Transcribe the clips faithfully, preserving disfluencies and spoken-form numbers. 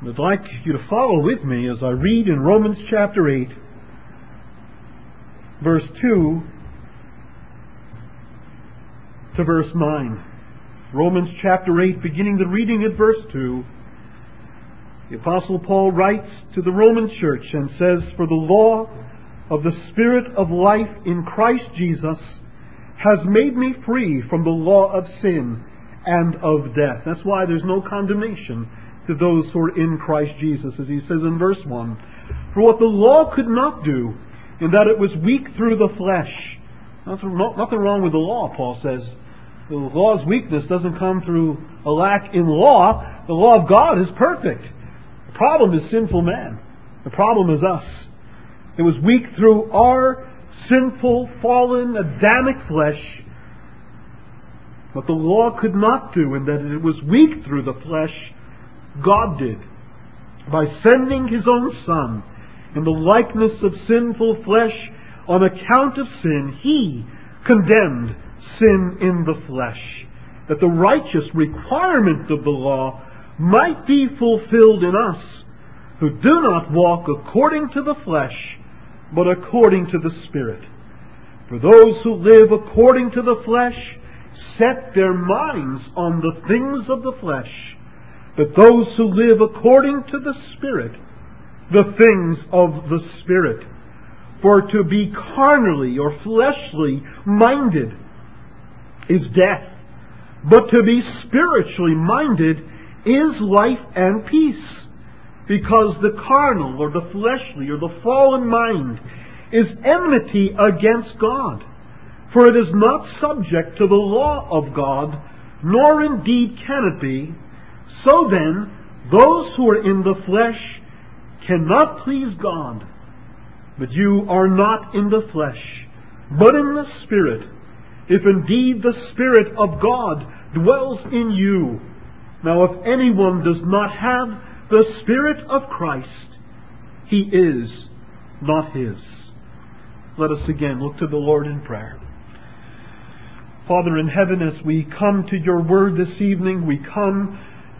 I'd like you to follow with me as I read in Romans chapter eight, verse two to verse nine. Romans chapter eight, beginning the reading at verse two. The Apostle Paul writes to the Roman church and says, "For the law of the Spirit of life in Christ Jesus has made me free from the law of sin and of death." That's why there's no condemnation to those who are in Christ Jesus, as he says in verse one. "For what the law could not do, in that it was weak through the flesh." Nothing, nothing wrong with the law, Paul says. The law's weakness doesn't come through a lack in law. The law of God is perfect. The problem is sinful man. The problem is us. It was weak through our sinful, fallen, Adamic flesh. What the law could not do, in that it was weak through the flesh, God did. By sending His own Son in the likeness of sinful flesh on account of sin, He condemned sin in the flesh, that the righteous requirement of the law might be fulfilled in us, who do not walk according to the flesh, but according to the Spirit. For those who live according to the flesh set their minds on the things of the flesh, but those who live according to the Spirit, the things of the Spirit. For to be carnally or fleshly minded is death, but to be spiritually minded is life and peace. Because the carnal or the fleshly or the fallen mind is enmity against God. For it is not subject to the law of God, nor indeed can it be. So then, those who are in the flesh cannot please God. But you are not in the flesh, but in the Spirit, if indeed the Spirit of God dwells in you. Now if anyone does not have the Spirit of Christ, he is not His. Let us again look to the Lord in prayer. Father in heaven, as we come to your word this evening, we come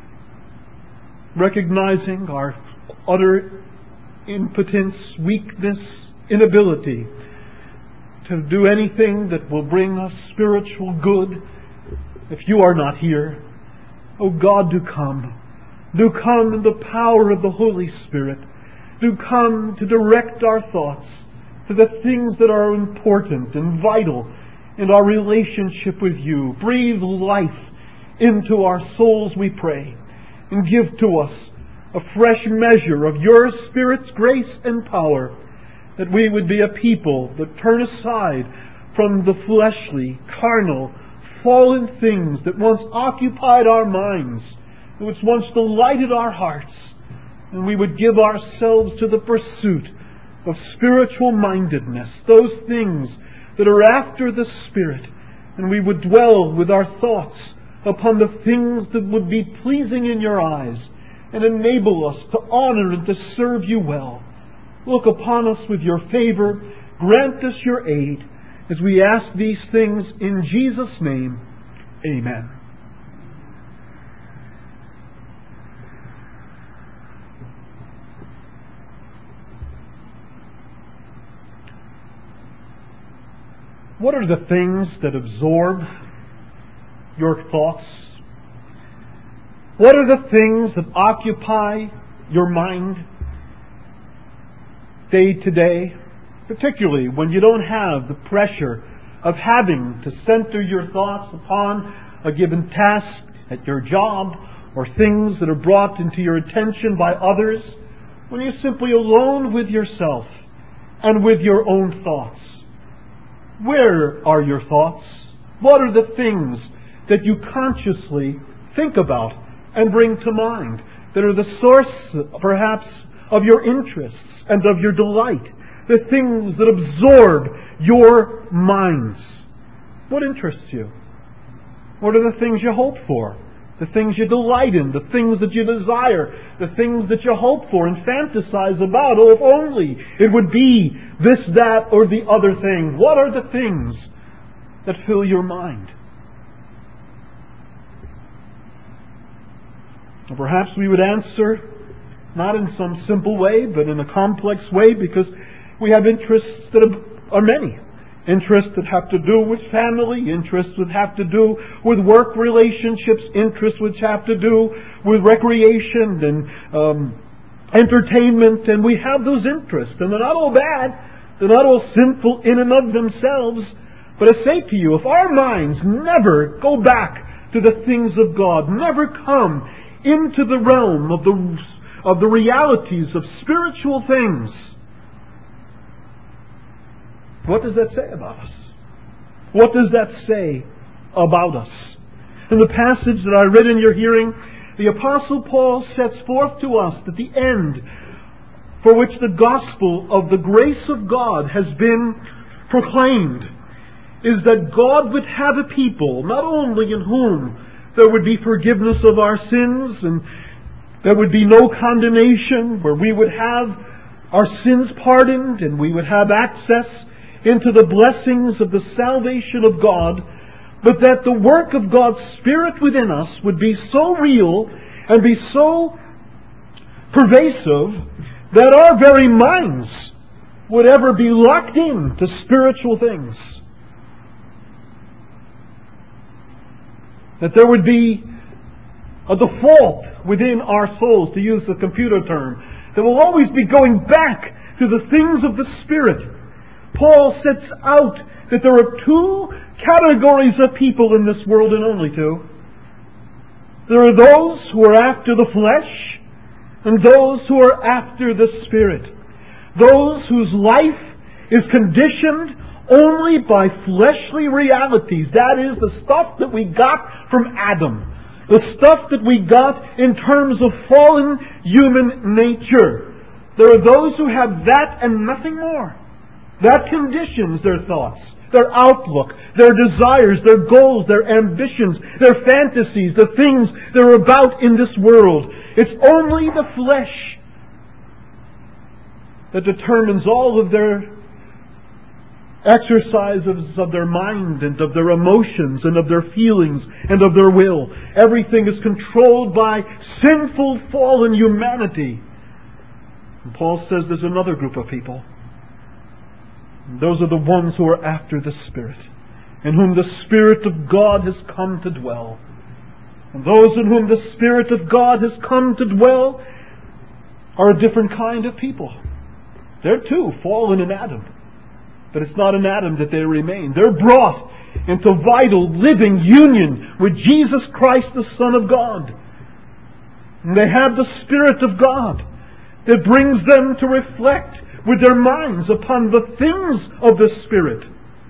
recognizing our utter impotence, weakness, inability to do anything that will bring us spiritual good if you are not here. Oh God, do come. Do come in the power of the Holy Spirit. Do come to direct our thoughts to the things that are important and vital in our relationship with you. Breathe life into our souls, we pray, and give to us a fresh measure of your Spirit's grace and power, that we would be a people that turn aside from the fleshly, carnal, fallen things that once occupied our minds, which once delighted our hearts, and we would give ourselves to the pursuit of spiritual mindedness, those things that are after the Spirit, and we would dwell with our thoughts upon the things that would be pleasing in your eyes and enable us to honor and to serve you well. Look upon us with your favor. Grant us your aid as we ask these things in Jesus' name. Amen. What are the things that absorb your thoughts? What are the things that occupy your mind day to day, particularly when you don't have the pressure of having to center your thoughts upon a given task at your job or things that are brought into your attention by others, when you're simply alone with yourself and with your own thoughts? Where are your thoughts? What are the things that you consciously think about and bring to mind that are the source, perhaps, of your interests and of your delight? The things that absorb your minds. What interests you? What are the things you hope for? The things you delight in, the things that you desire, the things that you hope for and fantasize about. Oh, if only it would be this, that, or the other thing. What are the things that fill your mind? Or perhaps we would answer Not in some simple way, but in a complex way, because we have interests that are many. Interests that have to do with family, interests that have to do with work relationships, interests which have to do with recreation and um, entertainment, and we have those interests. And they're not all bad, they're not all sinful in and of themselves. But I say to you, if our minds never go back to the things of God, never come into the realm of the, of the realities of spiritual things, what does that say about us? What does that say about us? In the passage that I read in your hearing, the Apostle Paul sets forth to us that the end for which the gospel of the grace of God has been proclaimed is that God would have a people, not only in whom there would be forgiveness of our sins and there would be no condemnation, where we would have our sins pardoned and we would have access into the blessings of the salvation of God, but that the work of God's Spirit within us would be so real and be so pervasive that our very minds would ever be locked in to spiritual things. That there would be a default within our souls, to use the computer term, that will always be going back to the things of the Spirit. Paul sets out that there are two categories of people in this world, and only two. There are those who are after the flesh and those who are after the Spirit. Those whose life is conditioned only by fleshly realities. That is the stuff that we got from Adam. The stuff that we got in terms of fallen human nature. There are those who have that and nothing more. That conditions their thoughts, their outlook, their desires, their goals, their ambitions, their fantasies, the things they're about in this world. It's only the flesh that determines all of their exercises of their mind and of their emotions and of their feelings and of their will. Everything is controlled by sinful, fallen humanity. And Paul says there's another group of people. Those are the ones who are after the Spirit, in whom the Spirit of God has come to dwell. And those in whom the Spirit of God has come to dwell are a different kind of people. They're too fallen in Adam. But it's not in Adam that they remain. They're brought into vital, living union with Jesus Christ, the Son of God. And they have the Spirit of God that brings them to reflect with their minds upon the things of the Spirit.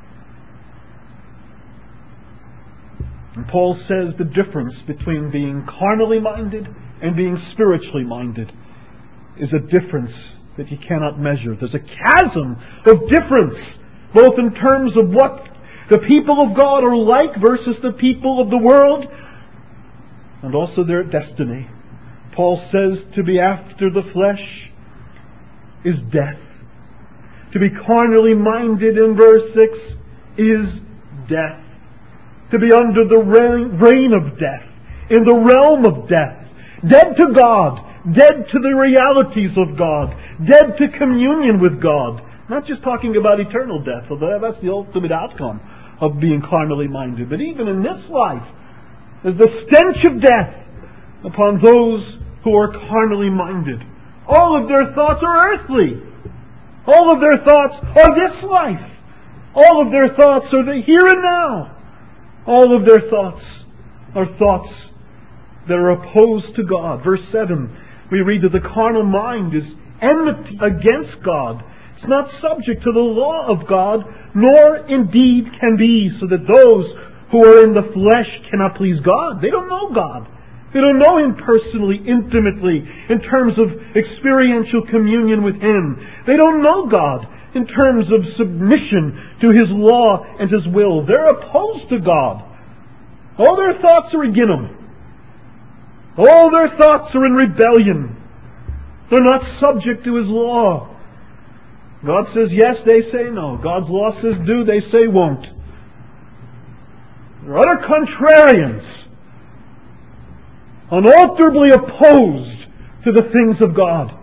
And Paul says the difference between being carnally minded and being spiritually minded is a difference that you cannot measure. There's a chasm of difference, both in terms of what the people of God are like versus the people of the world, and also their destiny. Paul says to be after the flesh is death. To be carnally minded in verse six is death. To be under the reign of death, in the realm of death, dead to God, dead to the realities of God, dead to communion with God. Not just talking about eternal death, although that's the ultimate outcome of being carnally minded, but even in this life, there's the stench of death upon those who are carnally minded. All of their thoughts are earthly. All of their thoughts are this life. All of their thoughts are the here and now. All of their thoughts are thoughts that are opposed to God. Verse seven, we read that the carnal mind is enmity against God. It's not subject to the law of God, nor indeed can be, so that those who are in the flesh cannot please God. They don't know God. They don't know Him personally, intimately, in terms of experiential communion with Him. They don't know God in terms of submission to His law and His will. They're opposed to God. All their thoughts are against Him. All their thoughts are in rebellion. They're not subject to His law. God says yes, they say no. God's law says do, they say won't. They're utter contrarians. Unalterably opposed to the things of God.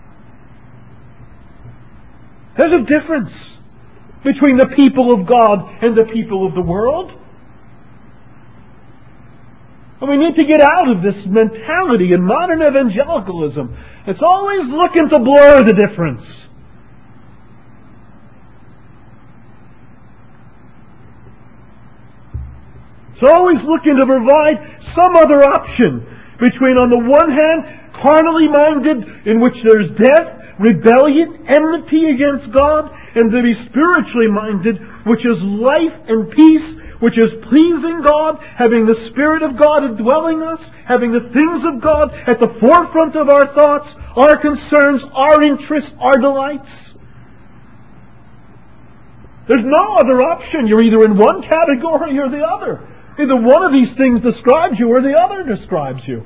There's a difference between the people of God and the people of the world. And we need to get out of this mentality in modern evangelicalism. It's always looking to blur the difference. It's always looking to provide some other option between, on the one hand, carnally minded, in which there's death, rebellion, enmity against God, and to be spiritually minded, which is life and peace, which is pleasing God, having the Spirit of God indwelling us, having the things of God at the forefront of our thoughts, our concerns, our interests, our delights. There's no other option. You're either in one category or the other. Either one of these things describes you or the other describes you.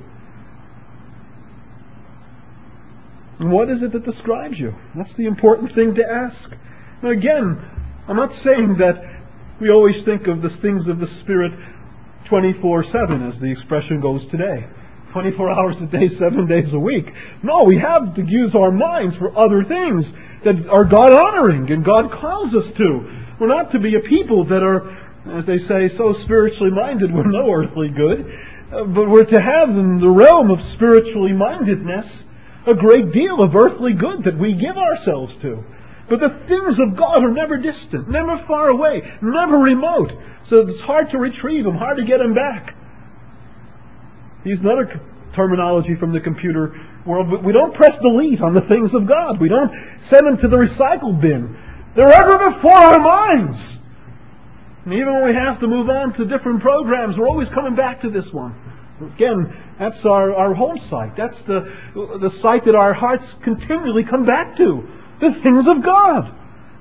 And what is it that describes you? That's the important thing to ask. Now again, I'm not saying that we always think of the things of the Spirit twenty-four seven, as the expression goes today. twenty-four hours a day, seven days a week. No, we have to use our minds for other things that are God-honoring and God calls us to. We're not to be a people that are, as they say, so spiritually minded we're no earthly good. Uh, but we're to have in the realm of spiritually mindedness a great deal of earthly good that we give ourselves to. But the things of God are never distant, never far away, never remote. So it's hard to retrieve them, hard to get them back. Use another terminology from the computer world. We don't press delete on the things of God. We don't send them to the recycle bin. They're ever before our minds. And even when we have to move on to different programs, we're always coming back to this one. Again, that's our, our home site. That's the, the site that our hearts continually come back to. The things of God.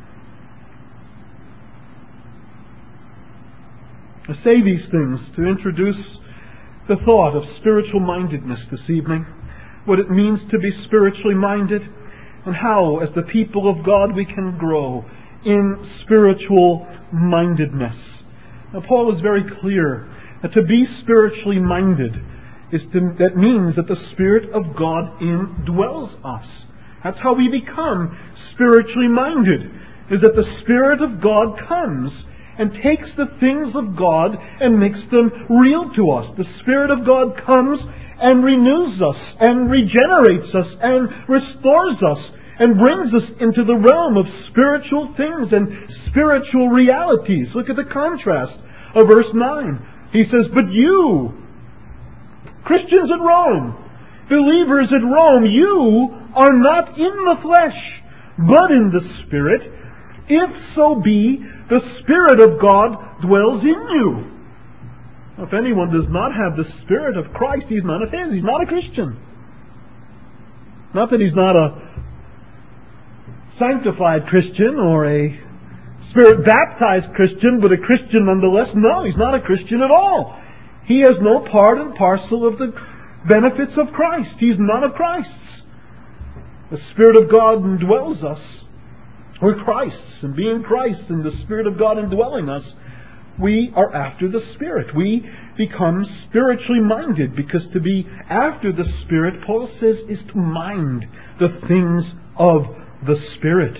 I say these things to introduce the thought of spiritual mindedness this evening. What it means to be spiritually minded. And how, as the people of God, we can grow in spiritual mindedness. Now, Paul is very clear that to be spiritually minded is to, that means that the Spirit of God indwells us. That's how we become spiritually minded, is that the Spirit of God comes and takes the things of God and makes them real to us. The Spirit of God comes and renews us and regenerates us and restores us and brings us into the realm of spiritual things and spiritual realities. Look at the contrast of verse nine. He says, "But you, Christians at Rome, believers at Rome, you are not in the flesh, but in the Spirit, if so be the Spirit of God dwells in you." If anyone does not have the Spirit of Christ, he's none of his. He's not a Christian. Not that he's not a sanctified Christian or a Spirit-baptized Christian, but a Christian nonetheless. No, he's not a Christian at all. He has no part and parcel of the benefits of Christ. He's none of Christ's. The Spirit of God indwells us. We're Christ's, and being Christ and the Spirit of God indwelling us, we are after the Spirit. We become spiritually minded, because to be after the Spirit, Paul says, is to mind the things of the Spirit.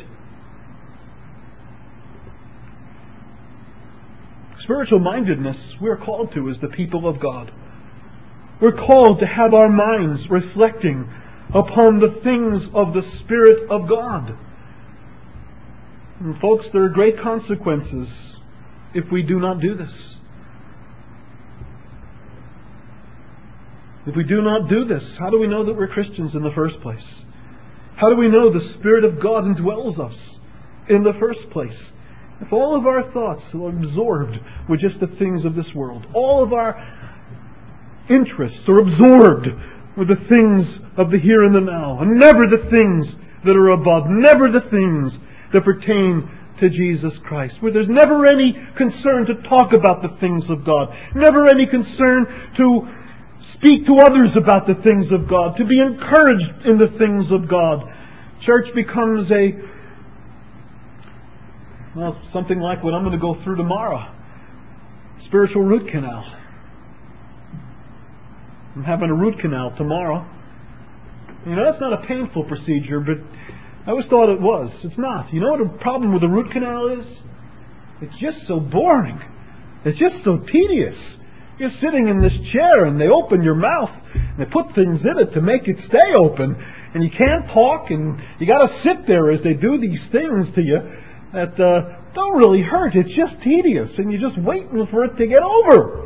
Spiritual mindedness we're called to as the people of God. We're called to have our minds reflecting upon the things of the Spirit of God. And folks, there are great consequences if we do not do this. If we do not do this, how do we know that we're Christians in the first place? How do we know the Spirit of God indwells us in the first place? If all of our thoughts are absorbed with just the things of this world, all of our interests are absorbed with the things of the here and the now, and never the things that are above, never the things that pertain to Jesus Christ, where there's never any concern to talk about the things of God, never any concern to speak to others about the things of God, to be encouraged in the things of God. Church becomes a, well, something like what I'm going to go through tomorrow. Spiritual root canal. I'm having a root canal tomorrow. You know, that's not a painful procedure, but I always thought it was. It's not. You know what the problem with the root canal is? It's just so boring. It's just so tedious. You're sitting in this chair and they open your mouth and they put things in it to make it stay open, and you can't talk, and you got to sit there as they do these things to you that uh, don't really hurt. It's just tedious, and you're just waiting for it to get over.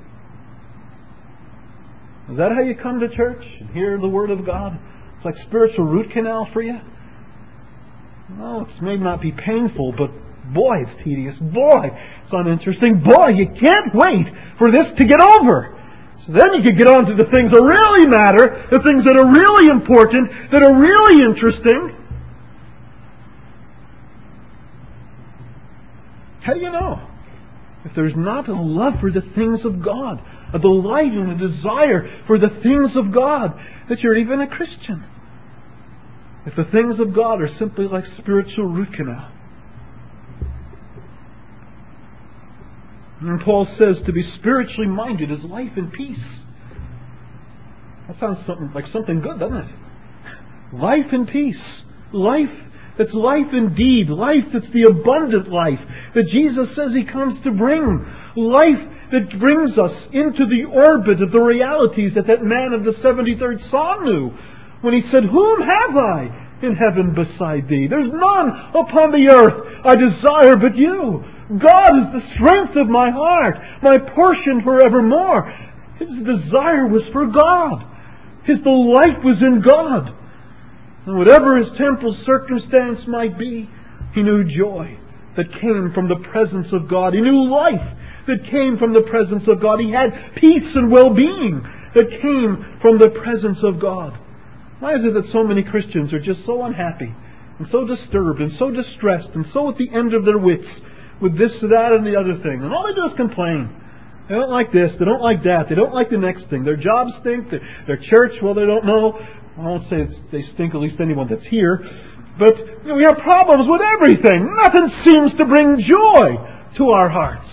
Is that how you come to church and hear the Word of God? It's like spiritual root canal for you? No, it may not be painful, but boy, it's tedious. Boy, it's uninteresting. Boy, you can't wait for this to get over. So then you can get on to the things that really matter, the things that are really important, that are really interesting. How do you know? If there's not a love for the things of God, a delight and a desire for the things of God, that you're even a Christian. If the things of God are simply like spiritual root canal. And Paul says to be spiritually minded is life and peace. That sounds something like something good, doesn't it? Life and peace. Life that's life indeed. Life that's the abundant life that Jesus says He comes to bring. Life that brings us into the orbit of the realities that that man of the seventy-third Psalm knew when he said, "Whom have I in heaven beside Thee? There's none upon the earth I desire but You. God is the strength of my heart, my portion forevermore." His desire was for God. His delight was in God. And whatever his temporal circumstance might be, he knew joy that came from the presence of God. He knew life that came from the presence of God. He had peace and well-being that came from the presence of God. Why is it that so many Christians are just so unhappy and so disturbed and so distressed and so at the end of their wits with this, that, and the other thing? And all they do is complain. They don't like this, they don't like that, they don't like the next thing. Their jobs stink, their, their church, well, they don't know. I won't say it's, they stink, at least anyone that's here. But you know, we have problems with everything. Nothing seems to bring joy to our hearts.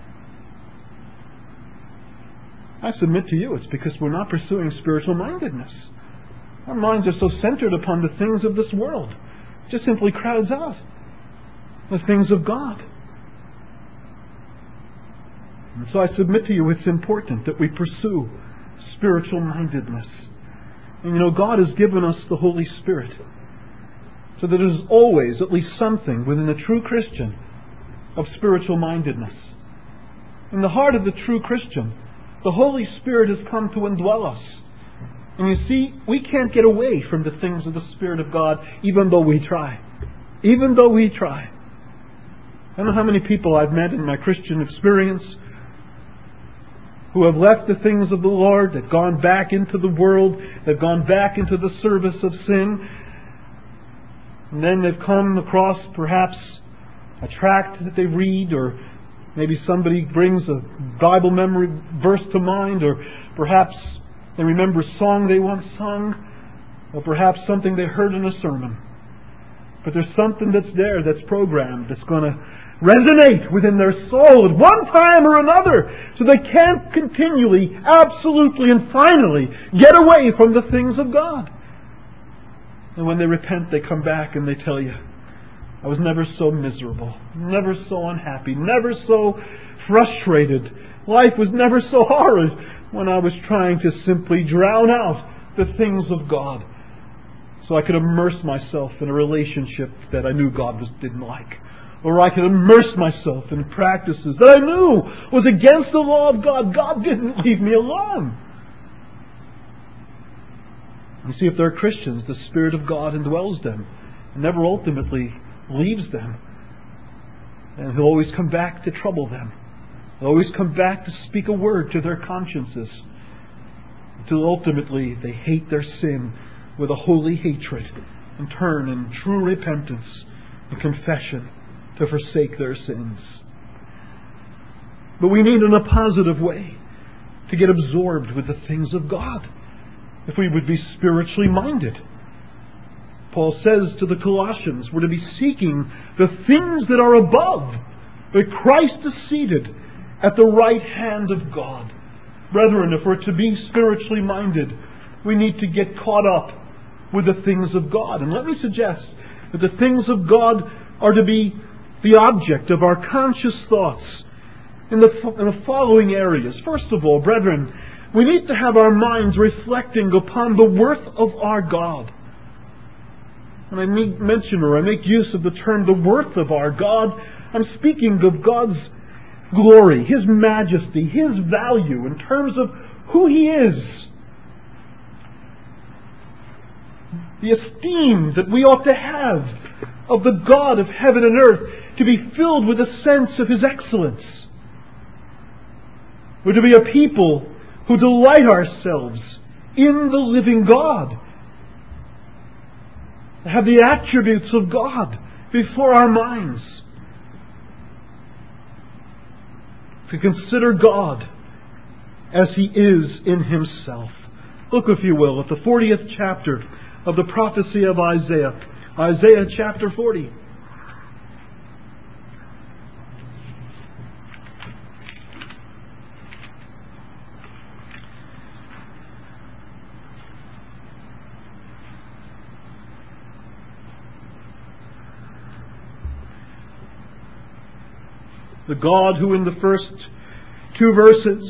I submit to you, it's because we're not pursuing spiritual mindedness. Our minds are so centered upon the things of this world. It just simply crowds out the things of God. And so I submit to you, it's important that we pursue spiritual mindedness. And you know, God has given us the Holy Spirit, so that there's always at least something within the true Christian of spiritual mindedness. In the heart of the true Christian, the Holy Spirit has come to indwell us. And you see, we can't get away from the things of the Spirit of God, even though we try. Even though we try. I don't know how many people I've met in my Christian experience who have left the things of the Lord, that have gone back into the world, that have gone back into the service of sin. And then they've come across perhaps a tract that they read, or maybe somebody brings a Bible memory verse to mind, or perhaps they remember a song they once sung, or perhaps something they heard in a sermon. But there's something that's there, that's programmed, that's going to resonate within their soul at one time or another, so they can't continually, absolutely, and finally get away from the things of God. And when they repent, they come back and they tell you, I was never so miserable, never so unhappy, never so frustrated. Life was never so hard when I was trying to simply drown out the things of God, so I could immerse myself in a relationship that I knew God was, didn't like. Or I could immerse myself in practices that I knew was against the law of God. God didn't leave me alone. You see, if they're Christians, the Spirit of God indwells them and never ultimately leaves them. And He'll always come back to trouble them. He'll always come back to speak a word to their consciences, until ultimately they hate their sin with a holy hatred and turn in true repentance and confession to forsake their sins. But we need in a positive way to get absorbed with the things of God, if we would be spiritually minded. Paul says to the Colossians, we're to be seeking the things that are above, where Christ is seated at the right hand of God. Brethren, if we're to be spiritually minded, we need to get caught up with the things of God. And let me suggest that the things of God are to be the object of our conscious thoughts in the, in the following areas. First of all, brethren, we need to have our minds reflecting upon the worth of our God. When I make mention or I make use of the term the worth of our God, I'm speaking of God's glory, His majesty, His value in terms of who He is. The esteem that we ought to have of the God of heaven and earth, to be filled with a sense of His excellence. We're to be a people who delight ourselves in the living God. Have the attributes of God before our minds. To consider God as He is in Himself. Look, if you will, at the fortieth chapter of the prophecy of Isaiah. Isaiah chapter forty. The God who in the first two verses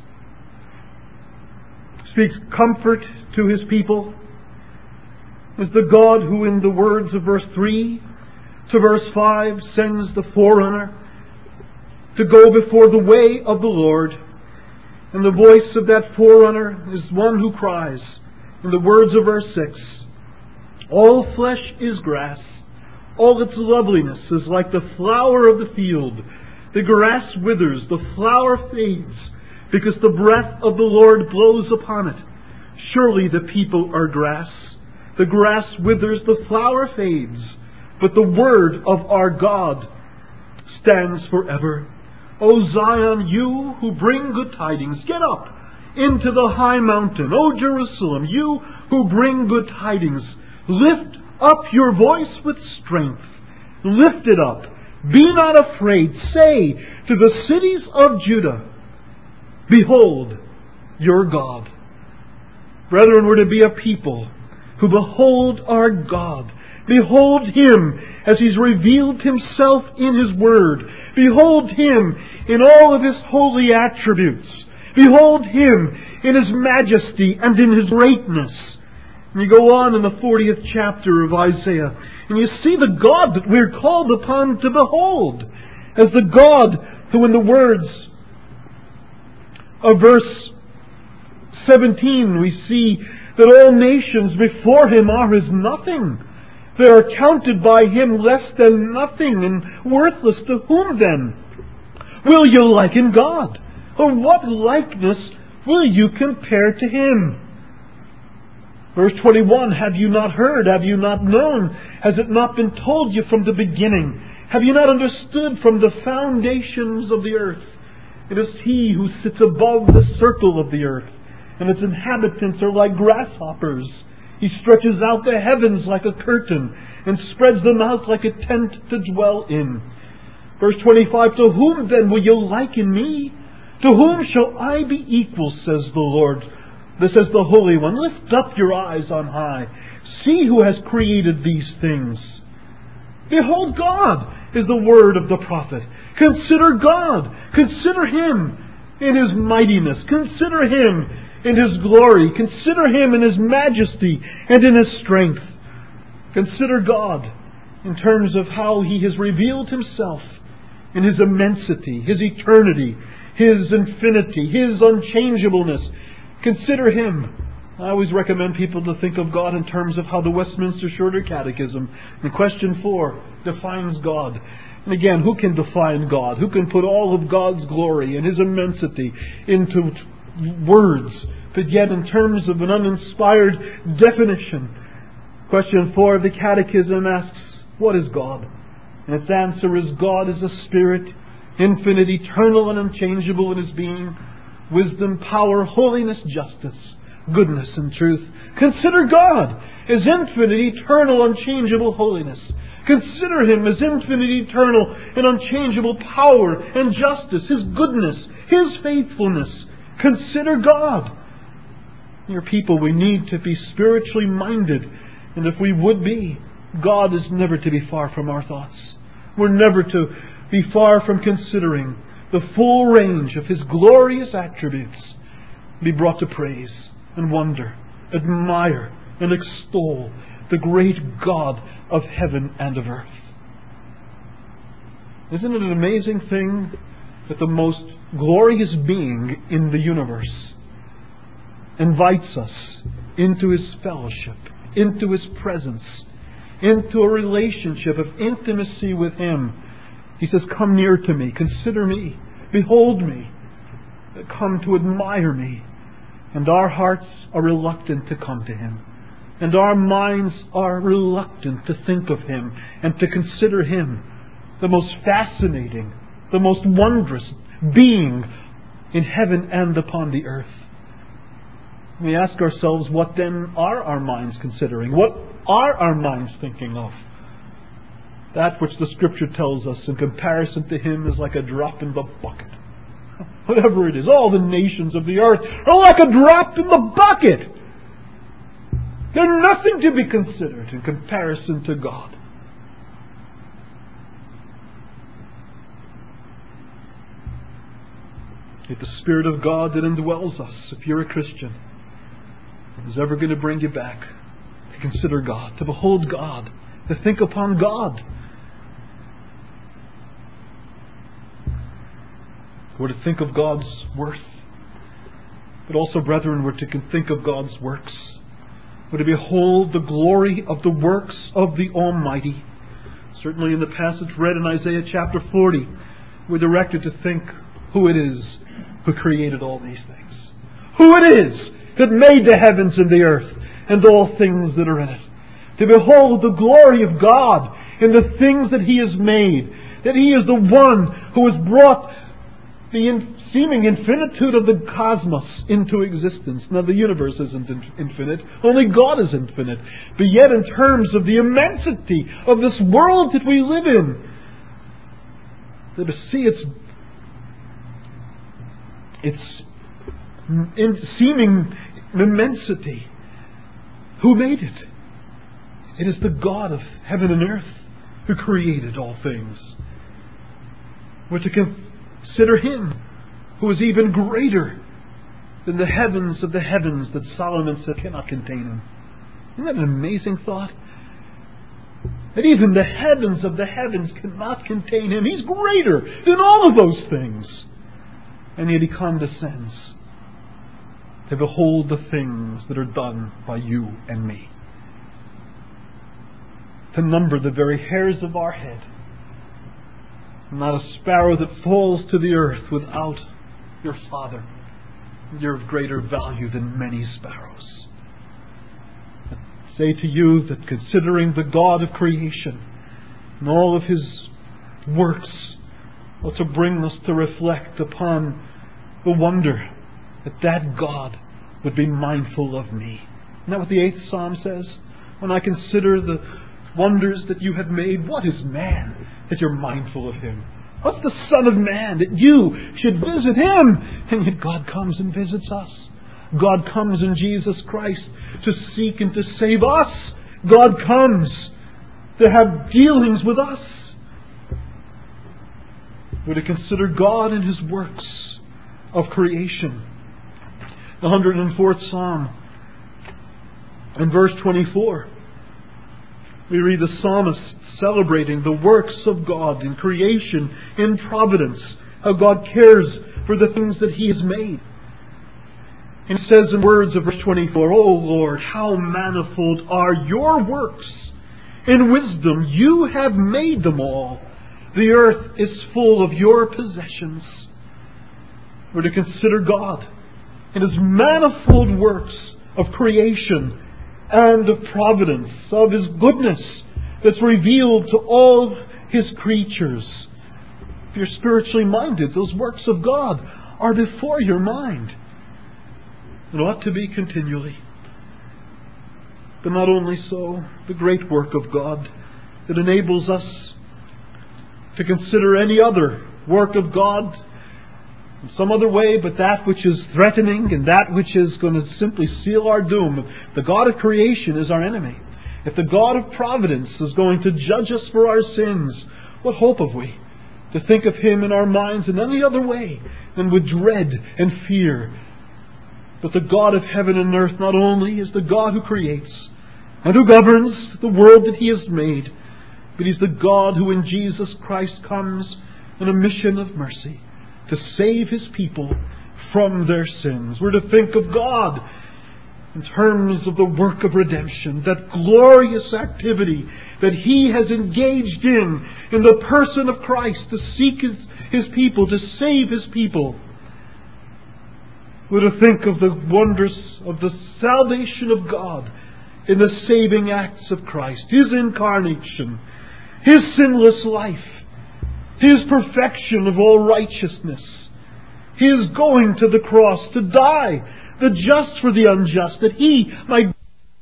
speaks comfort to His people is the God who in the words of verse three to verse five sends the forerunner to go before the way of the Lord. And the voice of that forerunner is one who cries in the words of verse six, all flesh is grass, all its loveliness is like the flower of the field. The grass withers, the flower fades, because the breath of the Lord blows upon it. Surely the people are grass. The grass withers, the flower fades, but the word of our God stands forever. O Zion, you who bring good tidings, get up into the high mountain. O Jerusalem, you who bring good tidings, lift up your voice with strength. Lift it up. Be not afraid. Say to the cities of Judah, behold your God. Brethren, we're to be a people who behold our God. Behold Him as He's revealed Himself in His Word. Behold Him in all of His holy attributes. Behold Him in His majesty and in His greatness. And you go on in the fortieth chapter of Isaiah, and you see the God that we're called upon to behold, as the God who in the words of verse seventeen we see that all nations before Him are as nothing. They are counted by Him less than nothing and worthless. To whom then will you liken God? Or what likeness will you compare to Him? Verse twenty-one, have you not heard? Have you not known? Has it not been told you from the beginning? Have you not understood from the foundations of the earth? It is He who sits above the circle of the earth, and its inhabitants are like grasshoppers. He stretches out the heavens like a curtain, and spreads them out like a tent to dwell in. Verse twenty-five, to whom then will you liken me? To whom shall I be equal, says the Lord. This is the Holy One. Lift up your eyes on high. See who has created these things. Behold God is the word of the prophet. Consider God. Consider Him in His mightiness. Consider Him in His glory. Consider Him in His majesty and in His strength. Consider God in terms of how He has revealed Himself in His immensity, His eternity, His infinity, His unchangeableness. Consider Him. I always recommend people to think of God in terms of how the Westminster Shorter Catechism, in question four, defines God. And again, who can define God? Who can put all of God's glory and His immensity into words, but yet in terms of an uninspired definition? Question four of the Catechism asks, what is God? And its answer is, God is a spirit, infinite, eternal, and unchangeable in His being. Wisdom, power, holiness, justice, goodness, and truth. Consider God as infinite, eternal, unchangeable holiness. Consider Him as infinite, eternal, and unchangeable power and justice, His goodness, His faithfulness. Consider God. Dear people, we need to be spiritually minded And if we would be, God is never to be far from our thoughts. We're never to be far from considering the full range of His glorious attributes, be brought to praise and wonder, admire and extol the great God of heaven and of earth. Isn't it an amazing thing that the most glorious being in the universe invites us into His fellowship, into His presence, into a relationship of intimacy with Him? He says, come near to me, consider me, behold me, come to admire me. And our hearts are reluctant to come to Him. And our minds are reluctant to think of Him and to consider Him the most fascinating, the most wondrous being in heaven and upon the earth. We ask ourselves, what then are our minds considering? What are our minds thinking of? That which the Scripture tells us in comparison to Him is like a drop in the bucket. Whatever it is, all the nations of the earth are like a drop in the bucket. They're nothing to be considered in comparison to God. If the Spirit of God that indwells us, if you're a Christian, is ever going to bring you back to consider God, to behold God, to think upon God. We're to think of God's worth. But also, brethren, we're to think of God's works. We're to behold the glory of the works of the Almighty. Certainly in the passage read in Isaiah chapter forty, we're directed to think who it is who created all these things. Who it is that made the heavens and the earth and all things that are in it. To behold the glory of God in the things that He has made. That He is the one who has brought the in, seeming infinitude of the cosmos into existence. Now the universe isn't in, infinite. Only God is infinite. But yet in terms of the immensity of this world that we live in, that to see its its in seeming immensity. Who made it? It is the God of heaven and earth who created all things. We're to consider Him who is even greater than the heavens of the heavens that Solomon said cannot contain Him. Isn't that an amazing thought? That even the heavens of the heavens cannot contain Him. He's greater than all of those things. And yet He condescends to behold the things that are done by you and me. To number the very hairs of our head. Not a sparrow that falls to the earth without your Father. You're of greater value than many sparrows. I say to you that considering the God of creation and all of His works ought to bring us to reflect upon the wonder that that God would be mindful of me. Isn't that what the eighth Psalm says? When I consider the wonders that you have made, what is man that you're mindful of him? What's the Son of Man that you should visit him? And yet God comes and visits us. God comes in Jesus Christ to seek and to save us. God comes to have dealings with us. We're to consider God and His works of creation. The one hundred fourth Psalm, in verse twenty-four, we read the psalmist celebrating the works of God in creation, in providence, how God cares for the things that He has made. And it says in words of verse twenty-four, O Lord, how manifold are your works! In wisdom you have made them all. The earth is full of your possessions. We're to consider God and His manifold works of creation and of providence, of His goodness that's revealed to all His creatures. If you're spiritually minded, those works of God are before your mind. It ought to be continually. But not only so, the great work of God that enables us to consider any other work of God in some other way, but that which is threatening and that which is going to simply seal our doom. The God of creation is our enemy. if the God of providence is going to judge us for our sins, what hope have we to think of Him in our minds in any other way than with dread and fear? But the God of heaven and earth not only is the God who creates and who governs the world that He has made, but He's the God who in Jesus Christ comes in a mission of mercy to save His people from their sins. We're to think of God in terms of the work of redemption, that glorious activity that He has engaged in, in the person of Christ, to seek His, His people, to save His people. We're to think of the wonders of the salvation of God in the saving acts of Christ, His incarnation, His sinless life, His perfection of all righteousness, His going to the cross to die, the just for the unjust, that He might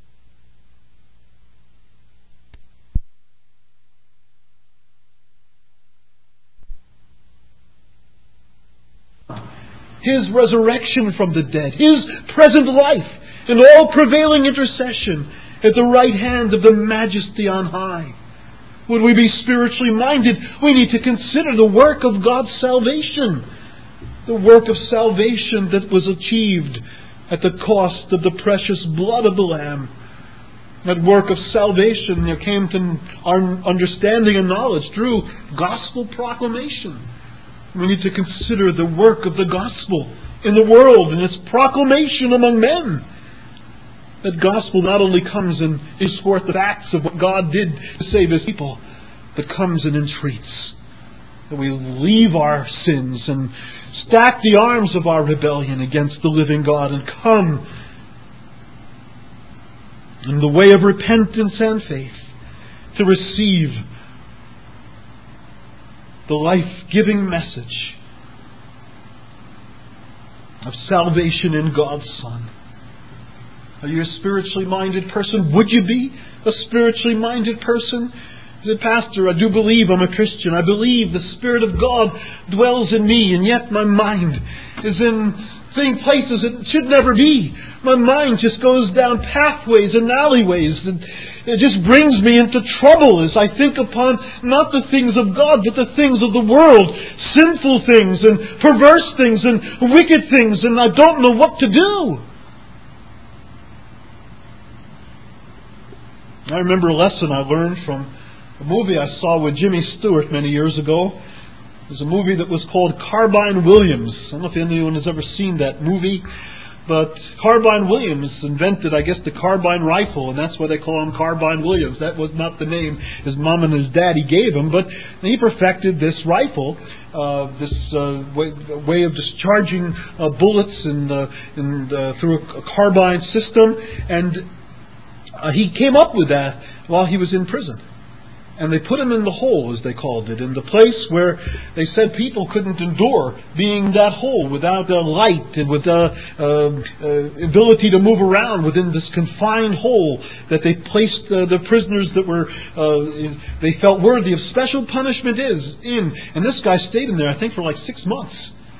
His resurrection from the dead, His present life, and all prevailing intercession at the right hand of the Majesty on high. Would we be spiritually minded, we need to consider the work of God's salvation. The work of salvation that was achieved at the cost of the precious blood of the Lamb. That work of salvation there came to our understanding and knowledge through gospel proclamation. We need to consider the work of the gospel in the world and its proclamation among men. That gospel not only comes and is forth the facts of what God did to save His people, but comes and entreats that we leave our sins and stack the arms of our rebellion against the living God and come in the way of repentance and faith to receive the life-giving message of salvation in God's Son. Are you a spiritually minded person? Would you be a spiritually minded person? As a pastor, I do believe I'm a Christian. I believe the Spirit of God dwells in me, and yet my mind is in seeing places it should never be. My mind just goes down pathways and alleyways, and it just brings me into trouble as I think upon not the things of God, but the things of the world, sinful things and perverse things and wicked things, and I don't know what to do. I remember a lesson I learned from a movie I saw with Jimmy Stewart many years ago. It was a movie that was called Carbine Williams. I don't know if anyone has ever seen that movie, but Carbine Williams invented, I guess, the carbine rifle, and that's why they call him Carbine Williams. That was not the name his mom and his daddy gave him, but he perfected this rifle, uh, this uh, way, way of discharging uh, bullets and, uh, and uh, through a, a carbine system, and uh, he came up with that while he was in prison. And they put him in the hole, as they called it, in the place where they said people couldn't endure being that hole without a light and with a, uh, uh, ability to move around within this confined hole that they placed uh, the prisoners that were uh, in, they felt worthy of special punishment is in. And this guy stayed in there, I think, for like six months.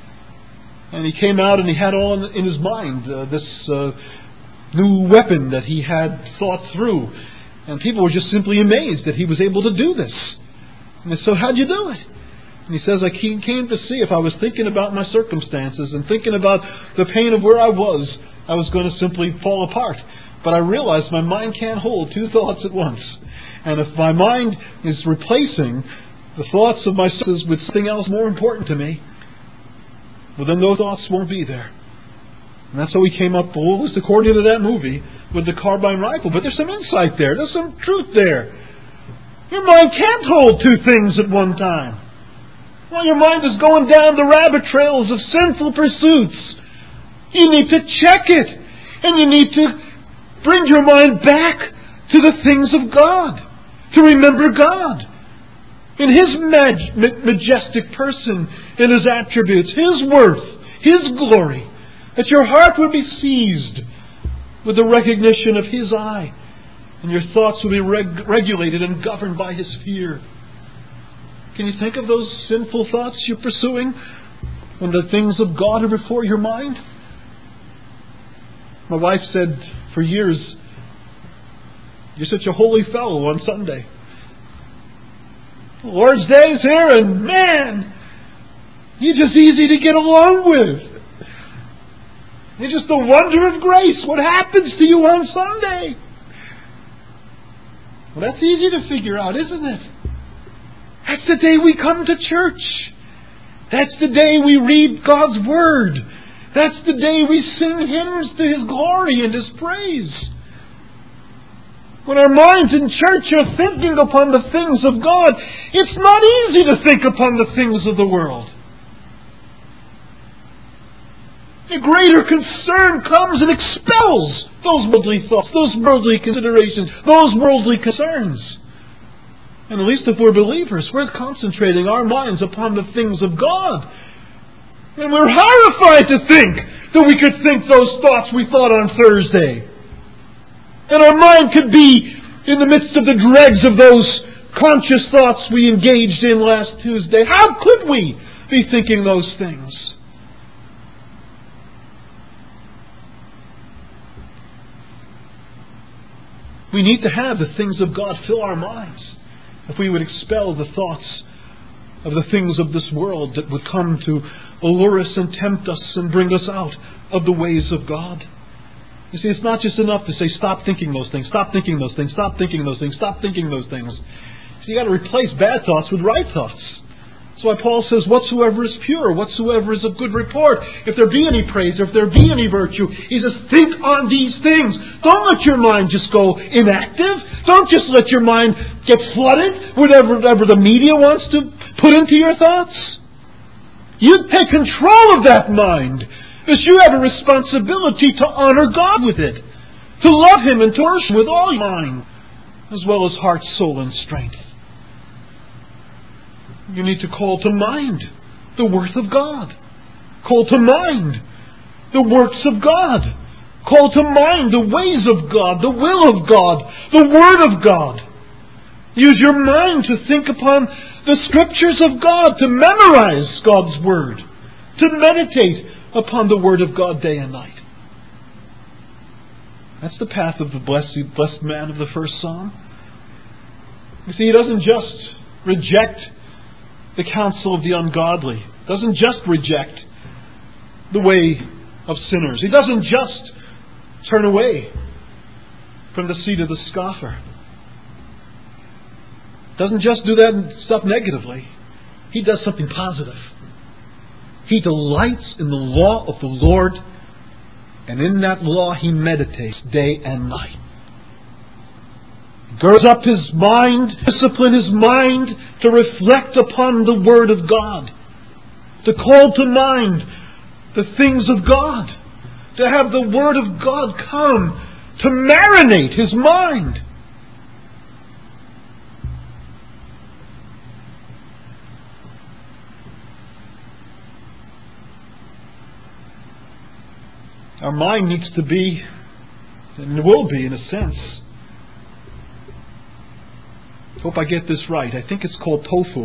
And he came out and he had all in his mind uh, this uh, new weapon that he had thought through. And people were just simply amazed that he was able to do this. And they said, so how'd you do it? And he says, I came to see if I was thinking about my circumstances and thinking about the pain of where I was, I was going to simply fall apart. But I realized my mind can't hold two thoughts at once. And if my mind is replacing the thoughts of my senses with something else more important to me, well, then those thoughts won't be there. And that's how we came up, almost according to that movie, with the carbine rifle. But there's some insight there. There's some truth there. Your mind can't hold two things at one time. Well, your mind is going down the rabbit trails of sinful pursuits. You need to check it. And you need to bring your mind back to the things of God. To remember God. In His mag- majestic person, in His attributes, His worth, His glory. That your heart would be seized with the recognition of His eye, and your thoughts will be reg- regulated and governed by His fear. Can you think of those sinful thoughts you're pursuing when the things of God are before your mind? My wife said for years You're such a holy fellow on Sunday. The Lord's Day is here, and man, you're just easy to get along with. You're just a wonder of grace. What happens to you on Sunday? Well, that's easy to figure out, isn't it? That's the day we come to church. That's the day we read God's Word. That's the day we sing hymns to His glory and His praise. When our minds in church are thinking upon the things of God, it's not easy to think upon the things of the world. A greater concern comes and expels those worldly thoughts, those worldly considerations, those worldly concerns. And at least if we're believers, we're concentrating our minds upon the things of God. And we're horrified to think that we could think those thoughts we thought on Thursday. And our mind could be in the midst of the dregs of those conscious thoughts we engaged in last Tuesday. How could we be thinking those things? We need to have the things of God fill our minds if we would expel the thoughts of the things of this world that would come to allure us and tempt us and bring us out of the ways of God. You see, it's not just enough to say, stop thinking those things, stop thinking those things, stop thinking those things, stop thinking those things. So you've got to replace bad thoughts with right thoughts. That's why Paul says, whatsoever is pure, whatsoever is of good report, if there be any praise, or if there be any virtue, he says, think on these things. Don't let your mind just go inactive. Don't just let your mind get flooded with whatever, whatever the media wants to put into your thoughts. You take control of that mind, because you have a responsibility to honor God with it, to love Him and to worship with all your mind, as well as heart, soul, and strength. You need to call to mind the worth of God. Call to mind the works of God. Call to mind the ways of God, the will of God, the Word of God. Use your mind to think upon the Scriptures of God, to memorize God's Word, to meditate upon the Word of God day and night. That's the path of the blessed, blessed man of the first Psalm. You see, he doesn't just reject the counsel of the ungodly. He doesn't just reject the way of sinners. He doesn't just turn away from the seat of the scoffer. Doesn't just do that stuff negatively. He does something positive. He delights in the law of the Lord, and in that law he meditates day and night. He girds up his mind, discipline his mind to reflect upon the Word of God, to call to mind the things of God, to have the Word of God come to marinate his mind. Our mind needs to be, and it will be in a sense. I hope I get this right. I think it's called tofu.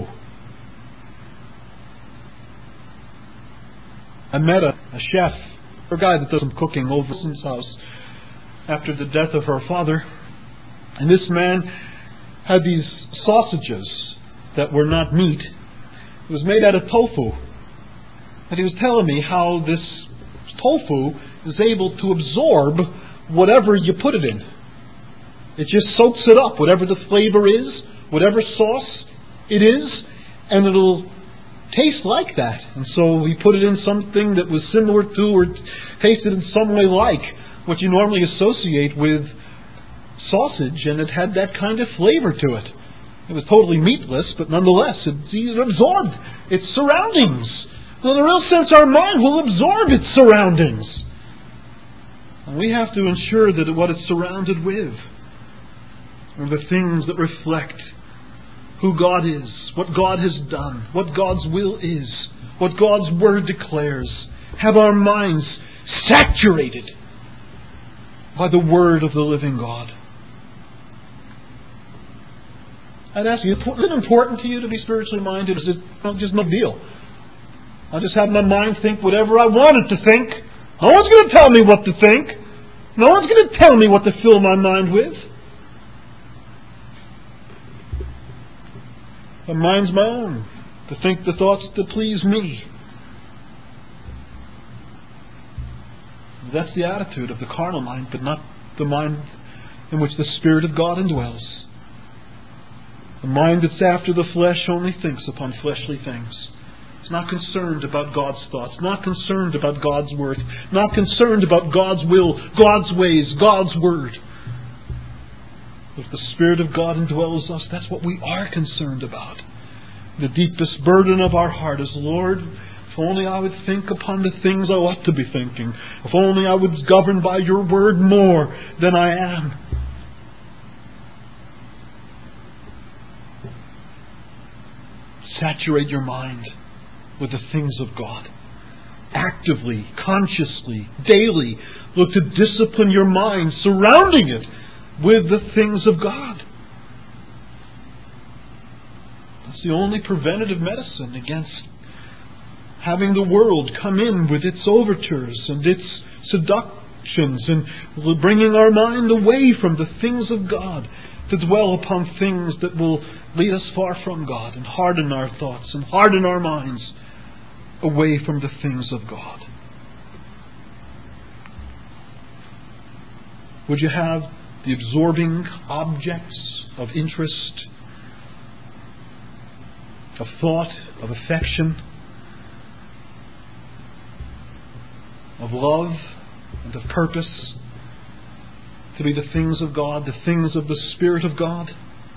I met a, a chef, a guy that does some cooking over at his house after the death of her father. And this man had these sausages that were not meat. It was made out of tofu. And he was telling me how this tofu is able to absorb whatever you put it in. It just soaks it up, whatever the flavor is, whatever sauce it is, and it'll taste like that. And so he put it in something that was similar to or tasted in some way like what you normally associate with sausage, and it had that kind of flavor to it. It was totally meatless, but nonetheless, it, it absorbed its surroundings. Well, in a real sense, our mind will absorb its surroundings. And we have to ensure that what it's surrounded with are the things that reflect who God is, what God has done, what God's will is, what God's Word declares. Have our minds saturated by the Word of the living God. I'd ask you, is it important to you to be spiritually minded? Is it just no deal? I'll just have my mind think whatever I want it to think. No one's going to tell me what to think. No one's going to tell me what to fill my mind with. A mind's my own, to think the thoughts that please me. That's the attitude of the carnal mind, but not the mind in which the Spirit of God indwells. A mind that's after the flesh only thinks upon fleshly things. It's not concerned about God's thoughts, not concerned about God's worth, not concerned about God's will, God's ways, God's word. If the Spirit of God indwells us, that's what we are concerned about. The deepest burden of our heart is, Lord, if only I would think upon the things I ought to be thinking. If only I would govern by Your word more than I am. Saturate your mind with the things of God. Actively, consciously, daily, look to discipline your mind, surrounding it with the things of God. That's the only preventative medicine against having the world come in with its overtures and its seductions and bringing our mind away from the things of God to dwell upon things that will lead us far from God and harden our thoughts and harden our minds away from the things of God. Would you have the absorbing objects of interest, of thought, of affection, of love, and of purpose to be the things of God, the things of the Spirit of God?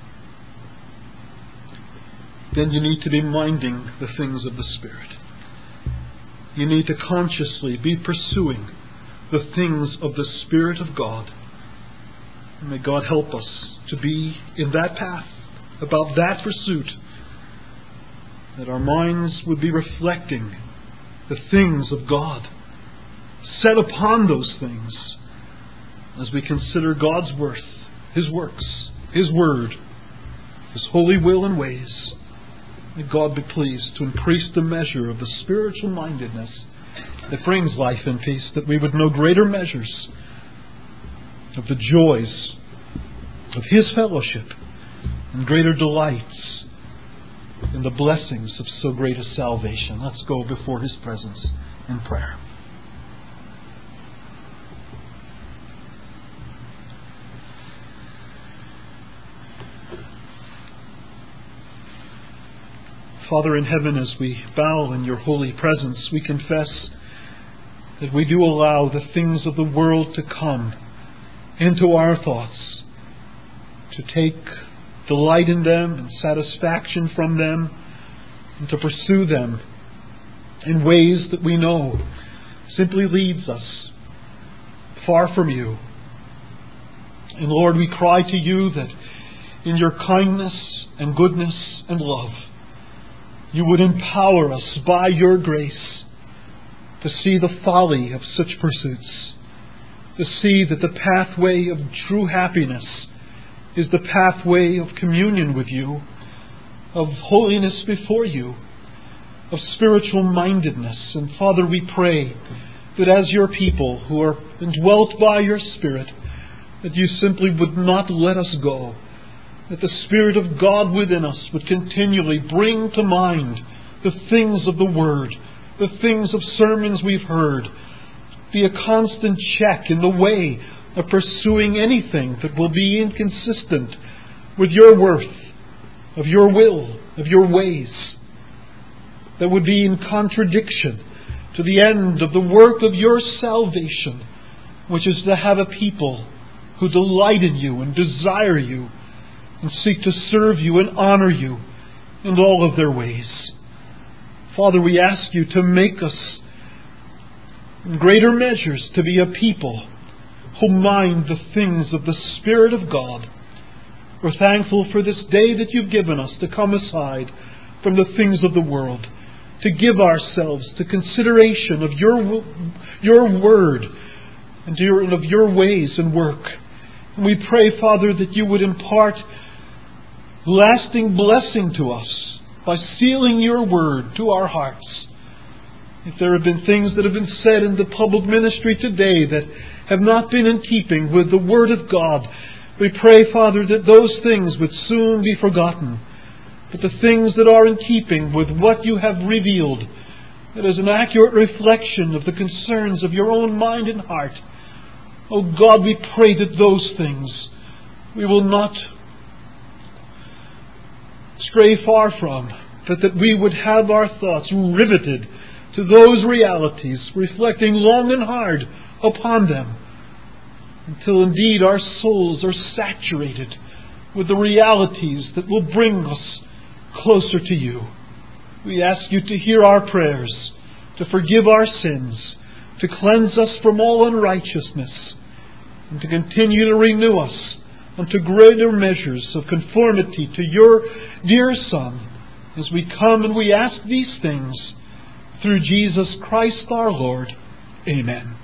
Then you need to be minding the things of the Spirit. You need to consciously be pursuing the things of the Spirit of God. And may God help us to be in that path, about that pursuit, that our minds would be reflecting the things of God, set upon those things as we consider God's worth, His works, His word, His holy will and ways. May God be pleased to increase the measure of the spiritual mindedness that brings life and peace, that we would know greater measures of the joys of His fellowship and greater delights in the blessings of so great a salvation. Let's go before His presence in prayer. Father in heaven, as we bow in Your holy presence, we confess that we do allow the things of the world to come into our thoughts, to take delight in them and satisfaction from them, and to pursue them in ways that we know simply leads us far from You. And Lord, we cry to You that in Your kindness and goodness and love, You would empower us by Your grace to see the folly of such pursuits, to see that the pathway of true happiness is the pathway of communion with You, of holiness before You, of spiritual mindedness. And Father, we pray that as Your people who are indwelt by Your Spirit, that You simply would not let us go, that the Spirit of God within us would continually bring to mind the things of the Word, the things of sermons we've heard, be a constant check in the way of pursuing anything that will be inconsistent with Your worth, of Your will, of Your ways, that would be in contradiction to the end of the work of Your salvation, which is to have a people who delight in You and desire You and seek to serve You and honor You in all of their ways. Father, we ask You to make us in greater measures to be a people who mind the things of the Spirit of God. We're thankful for this day that You've given us to come aside from the things of the world, to give ourselves to consideration of Your, your Word and, to your, and of Your ways and work. And we pray, Father, that You would impart lasting blessing to us by sealing Your word to our hearts. If there have been things that have been said in the public ministry today that have not been in keeping with the Word of God, we pray, Father, that those things would soon be forgotten, but the things that are in keeping with what you have revealed, that is an accurate reflection of the concerns of your own mind and heart. Oh God, we pray that those things we will not stray far from, but that we would have our thoughts riveted to those realities, reflecting long and hard upon them, until indeed our souls are saturated with the realities that will bring us closer to you. We ask you to hear our prayers, to forgive our sins, to cleanse us from all unrighteousness, and to continue to renew us unto greater measures of conformity to your dear Son, as we come and we ask these things through Jesus Christ our Lord. Amen.